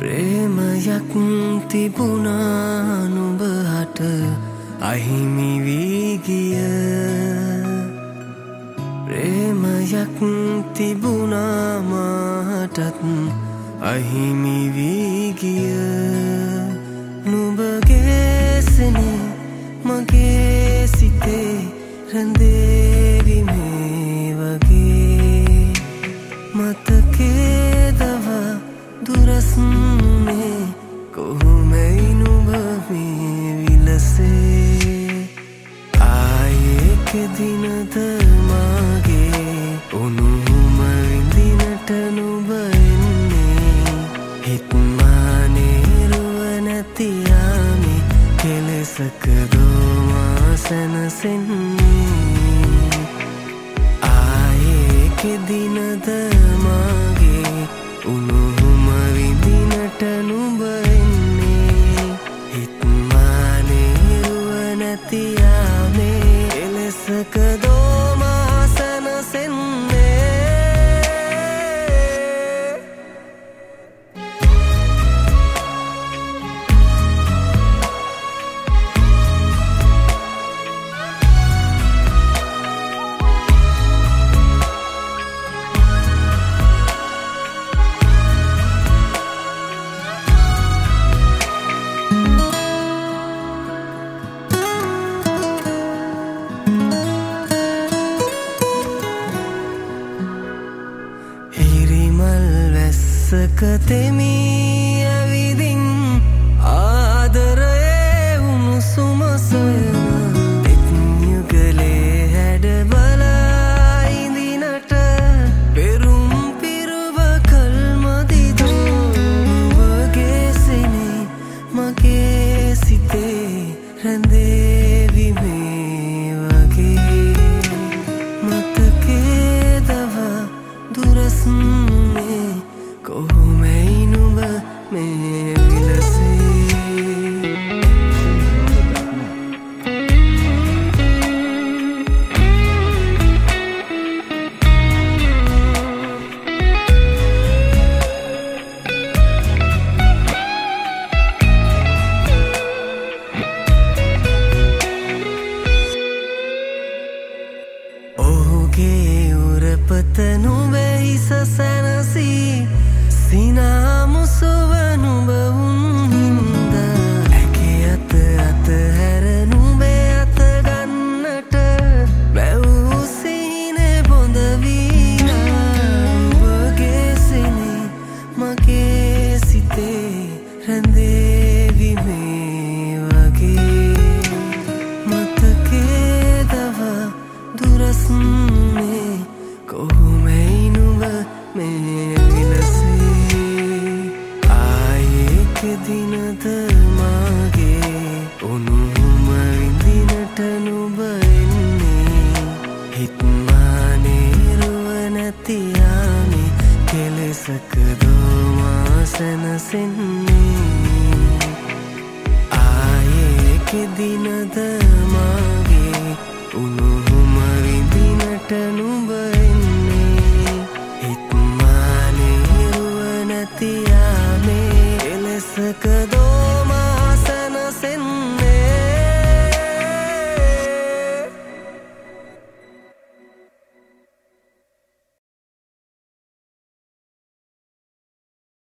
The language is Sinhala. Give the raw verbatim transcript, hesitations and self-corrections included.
ප්‍රේමයක් තිබුණා නුඹට අහිමි වී ගිය ප්‍රේමයක් තිබුණා මාටත් අහිමි වී ගිය නුඹගේ සෙනෙහ මගේ සිතේ රැඳේවි මේ වගේ මතකේ දව දුරස්නේ කොහොමයි නුඹ මේ විලසේ ආයේ කෙදිනද මාගේ උණුහුම විඳිනට නුඹ එන්නේ හිත්මානේ රුව නැති යාමේ කෙලෙසක දෝමා සැනසෙන්නේ ආයේ කෙදිනද මාගේ උණුහුම විඳිනට නුඹ එන්නේ හිත්මානේ රුව නැති යාමේ කෙලෙසක දෝමා සැනසෙන්නේ තෙමී ඇවිදින් ආදරයේ උණුසුම සොයන එක් යුගලේ හැඩ බලා ඉඳිනට පෙරුම් පිරුව කල්මදිදෝ වගේ සෙනෙහ මගේ සිතේ රැඳේවි මේ වගේ